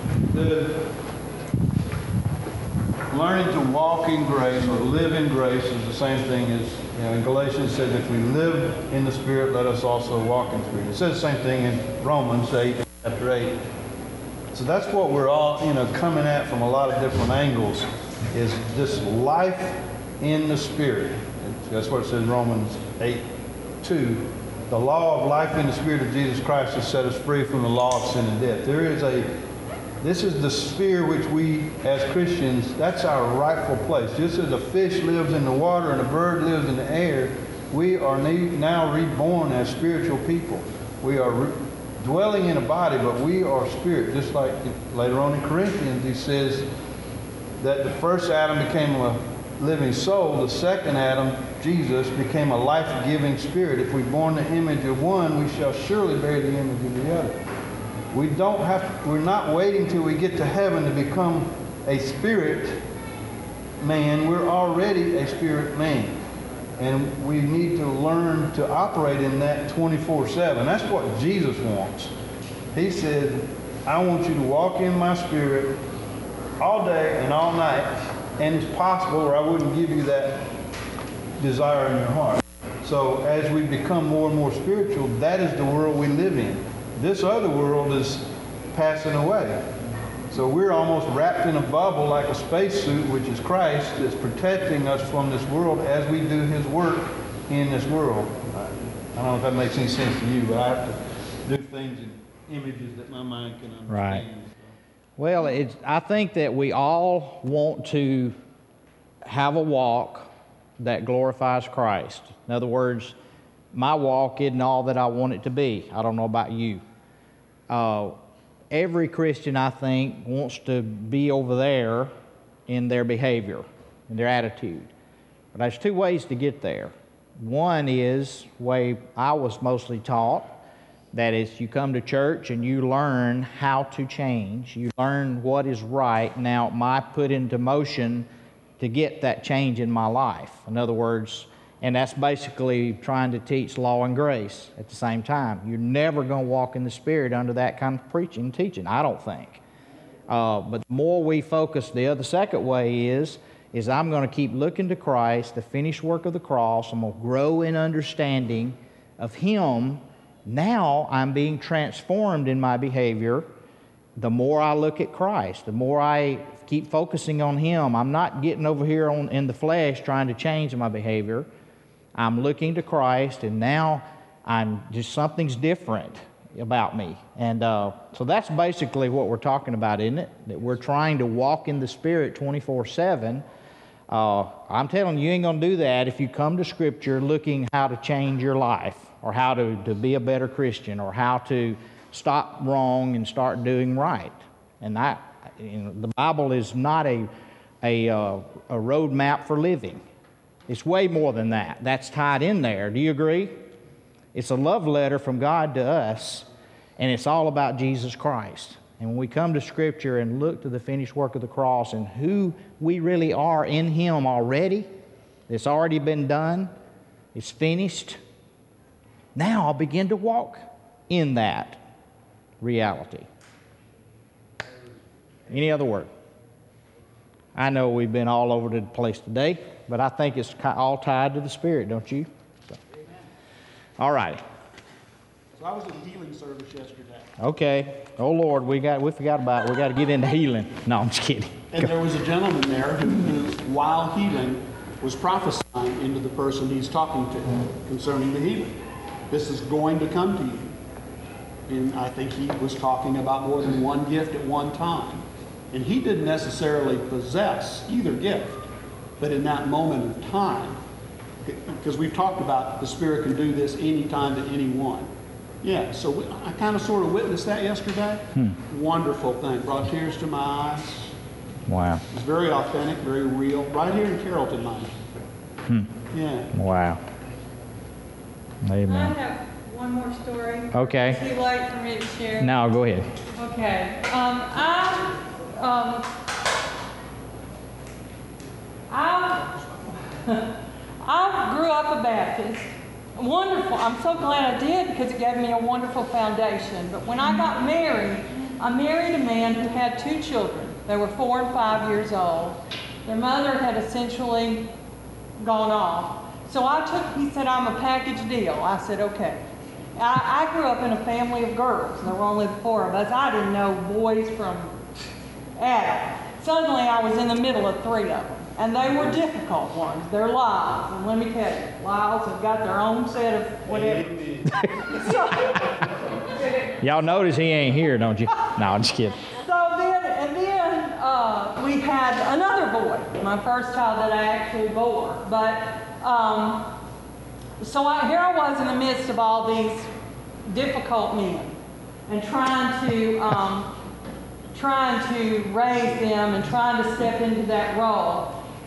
Speaker 4: Learning to walk in grace or live in grace is the same thing as, in Galatians it says, if we live in the Spirit, let us also walk in the Spirit. It says the same thing in Romans 8, chapter 8. So that's what we're all, coming at from a lot of different angles, is this life in the Spirit. That's what it says in Romans 8:2. The law of life in the Spirit of Jesus Christ has set us free from the law of sin and death. This is the sphere which we, as Christians, that's our rightful place. Just as a fish lives in the water and a bird lives in the air, we are now reborn as spiritual people. We are dwelling in a body, but we are spirit. Just like later on in Corinthians, he says that the first Adam became living soul, the second Adam, Jesus, became a life-giving spirit. If we've borne the image of one, we shall surely bear the image of the other. We're not waiting till we get to heaven to become a spirit man. We're already a spirit man. And we need to learn to operate in that 24/7. That's what Jesus wants. He said, I want you to walk in my spirit all day and all night, and it's possible, or I wouldn't give you that desire in your heart. So as we become more and more spiritual, that is the world we live in. This other world is passing away. So we're almost wrapped in a bubble like a spacesuit, which is Christ, that's protecting us from this world as we do his work in this world. I don't know if that makes any sense to you, but I have to do things in images that my mind can understand.
Speaker 1: Right. Well, I think that we all want to have a walk that glorifies Christ. In other words, my walk isn't all that I want it to be. I don't know about you. Every Christian, I think, wants to be over there in their behavior, in their attitude. But there's two ways to get there. One is the way I was mostly taught, that is, you come to church and you learn how to change. You learn what is right. Now, my put into motion to get that change in my life. In other words, and that's basically trying to teach law and grace at the same time. You're never going to walk in the Spirit under that kind of preaching and teaching, I don't think. But the more we focus, the second way is I'm going to keep looking to Christ, the finished work of the cross. I'm going to grow in understanding of Him. Now I'm being transformed in my behavior. The more I look at Christ, the more I keep focusing on Him. I'm not getting over here in the flesh trying to change my behavior. I'm looking to Christ, and now something's different about me. And so that's basically what we're talking about, isn't it? That we're trying to walk in the Spirit 24/7. I'm telling you, you ain't going to do that if you come to Scripture looking how to change your life, or how to be a better Christian, or how to stop wrong and start doing right. And the Bible is not a roadmap for living. It's way more than that. That's tied in there. Do you agree? It's a love letter from God to us, and it's all about Jesus Christ. And when we come to Scripture and look to the finished work of the cross and who we really are in Him already, it's already been done, it's finished, now I'll begin to walk in that reality. Any other word? I know we've been all over the place today, but I think it's all tied to the Spirit, don't you? So. All right.
Speaker 3: So I was at a healing service yesterday.
Speaker 1: Okay. Oh Lord, we forgot about it. We got to get into healing. No, I'm just kidding.
Speaker 3: And there was a gentleman there who, while healing, was prophesying into the person he's talking to concerning the healing. This is going to come to you. And I think he was talking about more than one gift at one time. And he didn't necessarily possess either gift. But in that moment of time, because we've talked about the Spirit can do this anytime to anyone. Yeah, so I kind of sort of witnessed that yesterday. Wonderful thing. Brought tears to my eyes.
Speaker 1: Wow.
Speaker 3: It was very authentic, very real. Right here in Carrollton, mind you. Yeah.
Speaker 1: Wow. Amen.
Speaker 8: I have one more story.
Speaker 1: Okay.
Speaker 8: Too late for me to share.
Speaker 1: No, go ahead.
Speaker 8: Okay. I grew up a Baptist. Wonderful. I'm so glad I did, because it gave me a wonderful foundation. But when I got married, I married a man who had 2 children. They were 4 and 5 years old. Their mother had essentially gone off. So he said, I'm a package deal. I said, okay. I grew up in a family of girls. There were only 4 of us. I didn't know boys from Adam. Suddenly I was in the middle of 3 of them. And they were difficult ones. They're Lyles. And let me tell you, Lyles have got their own set of whatever.
Speaker 1: Y'all notice he ain't here, don't you? No, I'm just kidding.
Speaker 8: So then we had another boy, my first child that I actually bore. But here I was in the midst of all these difficult men, and trying to raise them and trying to step into that role.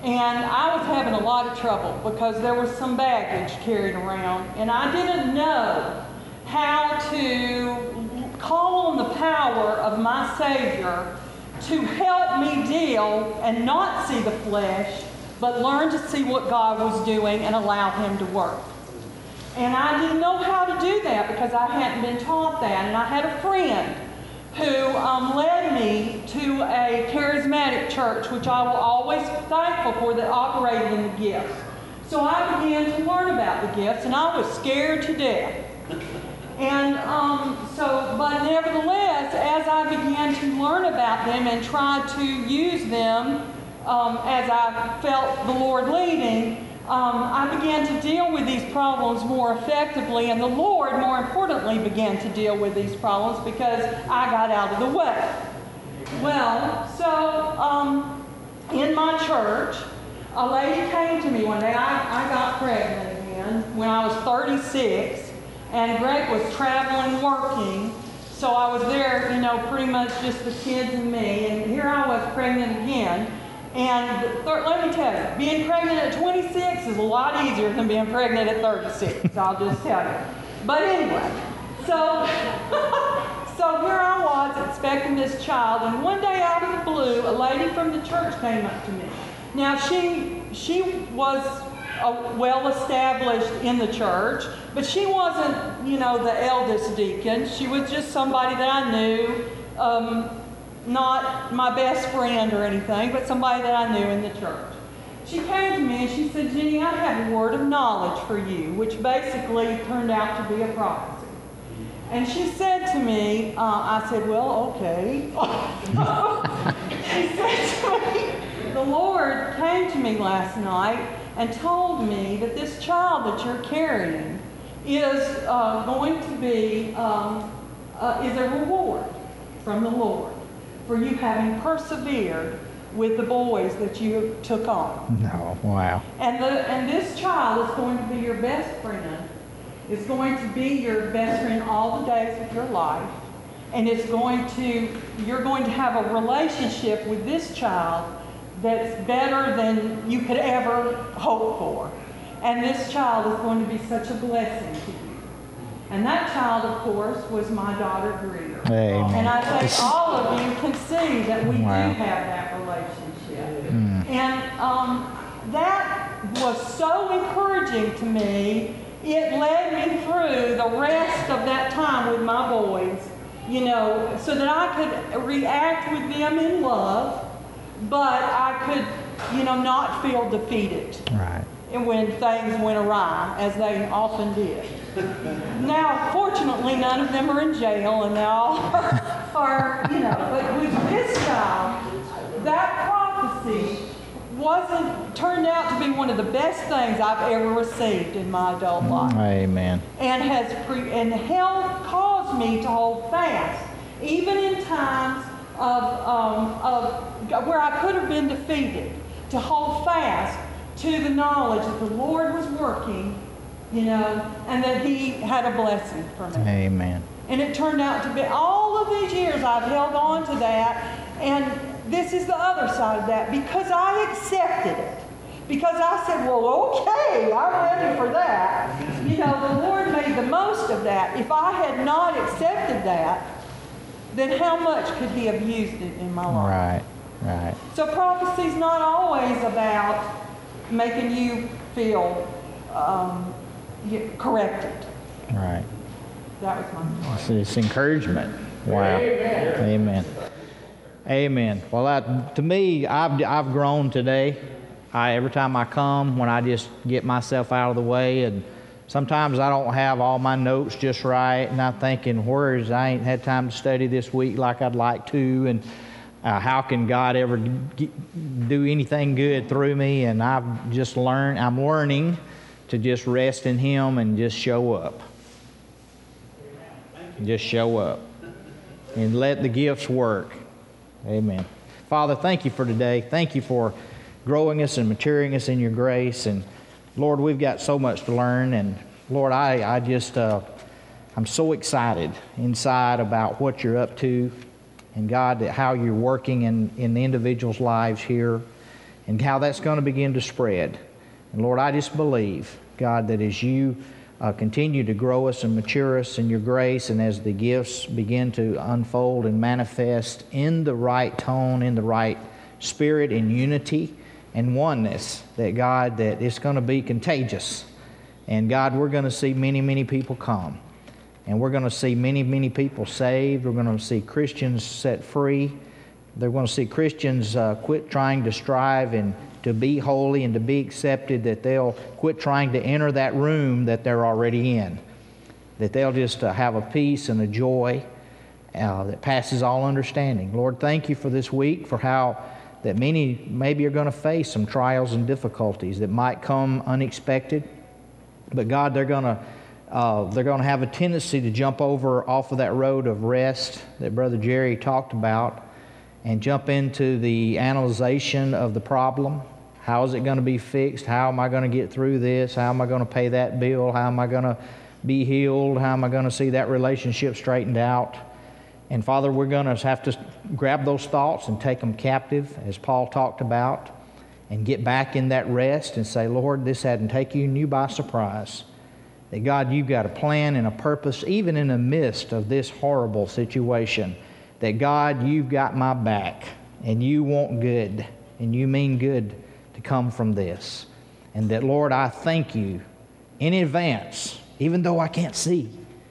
Speaker 8: And I was having a lot of trouble because there was some baggage carried around, and I didn't know how to call on the power of my Savior to help me deal and not see the flesh, but learn to see what God was doing and allow Him to work. And I didn't know how to do that because I hadn't been taught that. And I had a friend who led me to a charismatic church, which I will always be thankful for, that operated in the gifts. So I began to learn about the gifts, and I was scared to death. And but nevertheless, as I began to learn about them and try to use them as I felt the Lord leading, I began to deal with these problems more effectively, and the Lord, more importantly, began to deal with these problems because I got out of the way. Well, so in my church, a lady came to me one day. I got pregnant again when I was 36, and Greg was traveling, working, so I was there, pretty much just the kids and me, and here I was pregnant again. And let me tell you, being pregnant at 26 is a lot easier than being pregnant at 36, I'll just tell you. But anyway, so here I was expecting this child, and one day out of the blue, a lady from the church came up to me. Now, she was well established in the church, but she wasn't, the eldest deacon. She was just somebody that I knew, not my best friend or anything, but somebody that I knew in the church. She came to me and she said, "Jenny, I have a word of knowledge for you," which basically turned out to be a prophecy. And she said to me, I said, "Well, okay." She said to me, "The Lord came to me last night and told me that this child that you're carrying is going to be is a reward from the Lord for you having persevered with the boys that you took on."
Speaker 1: No, wow.
Speaker 8: And this child is going to be your best friend. It's going to be your best friend all the days of your life. And you're going to have a relationship with this child that's better than you could ever hope for. And this child is going to be such a blessing to you. And that child, of course, was my daughter, Greer.
Speaker 1: Amen.
Speaker 8: And I think all of you can see that we do have that relationship. And that was so encouraging to me. It led me through the rest of that time with my boys, so that I could react with them in love, but I could, not feel defeated.
Speaker 1: Right.
Speaker 8: And when things went awry, as they often did. Now, fortunately, none of them are in jail, and they all are, but with this child, that prophecy turned out to be one of the best things I've ever received in my adult life.
Speaker 1: Amen.
Speaker 8: And caused me to hold fast, even in times of where I could have been defeated, to hold fast to the knowledge that the Lord was working, and that He had a blessing for me.
Speaker 1: Amen.
Speaker 8: And it turned out to be, all of these years I've held on to that, and this is the other side of that, because I accepted it. Because I said, well, okay, I'm ready for that. The Lord made the most of that. If I had not accepted that, then how much could He have used it in my life?
Speaker 1: Right.
Speaker 8: So prophecy's not always about making you feel corrected.
Speaker 1: Right.
Speaker 8: That was my
Speaker 1: It's encouragement. Wow. Amen. Amen. Well, to me, I've grown today. Every time I come, when I just get myself out of the way, and sometimes I don't have all my notes just right, and I'm thinking, I ain't had time to study this week like I'd like to, and how can God ever do anything good through me? And I'm learning to just rest in Him and just show up. Just show up. And let the gifts work. Amen. Father, thank You for today. Thank You for growing us and maturing us in Your grace. And Lord, we've got so much to learn. And Lord, I'm so excited inside about what You're up to. And God, how You're working in the individuals' lives here. and how that's going to begin to spread. And Lord, I just believe, God, that as you continue to grow us and mature us in your grace, and as the gifts begin to unfold and manifest in the right tone, in the right spirit, in unity and oneness, that God, that it's going to be contagious. And God, we're going to see many, many people come. And we're going to see many, many people saved. We're going to see Christians set free. They're going to see Christians quit trying to strive and to be holy and to be accepted, that they'll quit trying to enter that room that they're already in, that they'll just have a peace and a joy that passes all understanding. Lord, thank you for this week, for how that many maybe are going to face some trials and difficulties that might come unexpected. But God, they're going to have a tendency to jump over off of that road of rest that Brother Jerry talked about and jump into the analyzation of the problem. How is it going to be fixed? How am I going to get through this? How am I going to pay that bill? How am I going to be healed? How am I going to see that relationship straightened out? And Father, we're going to have to grab those thoughts and take them captive, as Paul talked about, and get back in that rest and say, Lord, this hadn't taken you by surprise. That God, you've got a plan and a purpose, even in the midst of this horrible situation. That God, you've got my back, and you want good, and you mean good to come from this. And that, Lord, I thank you in advance, even though I can't see.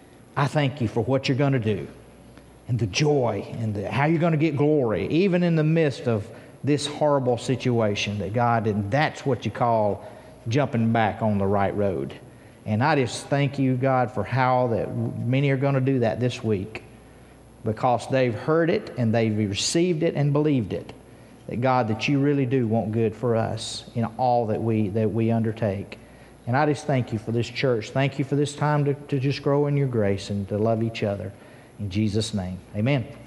Speaker 1: I thank you for what you're going to do, and the joy, and how you're going to get glory, even in the midst of this horrible situation. That God, and that's what you call jumping back on the right road. And I just thank you, God, for how that many are going to do that this week, because they've heard it and they've received it and believed it. That God, that you really do want good for us in all that we undertake. And I just thank you for this church. Thank you for this time to just grow in your grace and to love each other. In Jesus' name, amen.